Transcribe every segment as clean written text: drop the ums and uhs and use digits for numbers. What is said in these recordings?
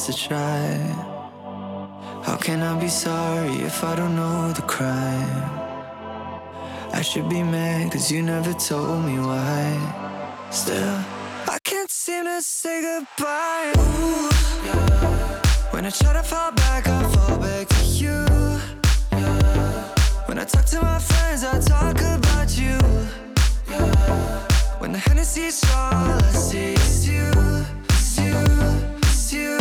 chance to try. How can I be sorry if I don't know the crime? I should be mad cause you never told me why. Still, I can't seem to say goodbye. Ooh, yeah. When I try to fall back, I fall back to you. Yeah. When I talk to my friends, I talk about you. Yeah. When the Hennessy's strong, all I see is you. It's you, it's you.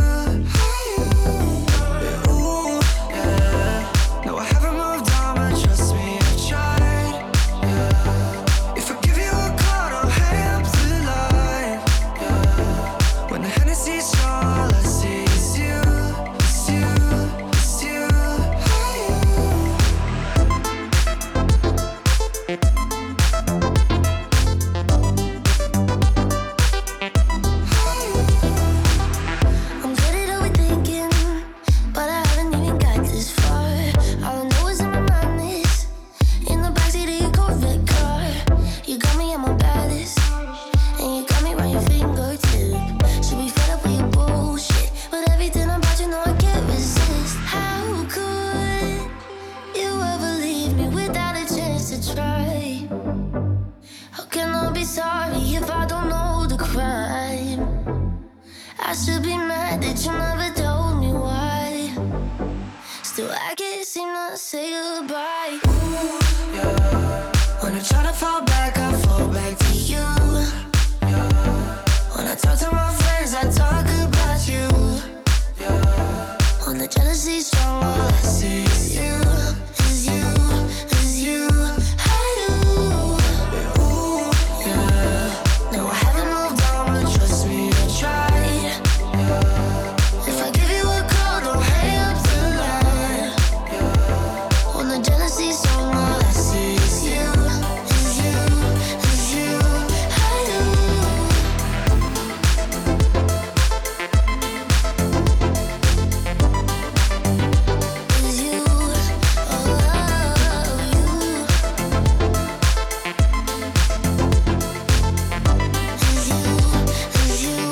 Yeah, ooh, yeah. No, I haven't moved on, but trust me, I tried. Yeah. If I give you a call, don't hang up the line. Yeah. When the Hennessy's strong, all I see is you. It's you, it's you. I'm good at overthinking, but I haven't even got this far. All I know is in my mind is in the backseat of your Corvette car. You got me at my baddest, and you got me round your fingertip. Should be fed up with your bullshit, but everything about you know I can't resist. How could you ever leave me without a chance to try? How can I be sorry if I don't know the crime? I should be mad that you never told me why. Still, I can't seem to say goodbye. Ooh, Yeah. When I try to fall back, I fall back to you. Yeah. When I talk to my friends, I talk about you. Yeah. when the jealousy's strong, all I see is you, is you, is you. Ooh, yeah. No, I haven't moved on, but trust me, I tried. Yeah. If I give you a call, don't hang up the line. Yeah. When the jealousy's strong, all I see is you, is you, is you. Is you, oh, you. Is you, is you.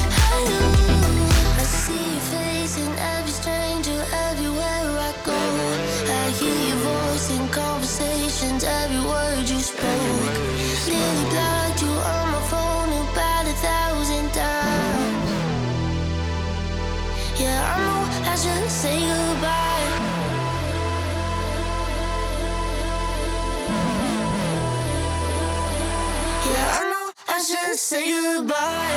I see your face in every stranger, everywhere I go. I hear your voice in conversations, every word you spoke. Nearly blocked you on my phone about 1,000 times. Yeah, I know I should say goodbye. Yeah, I know I should say goodbye.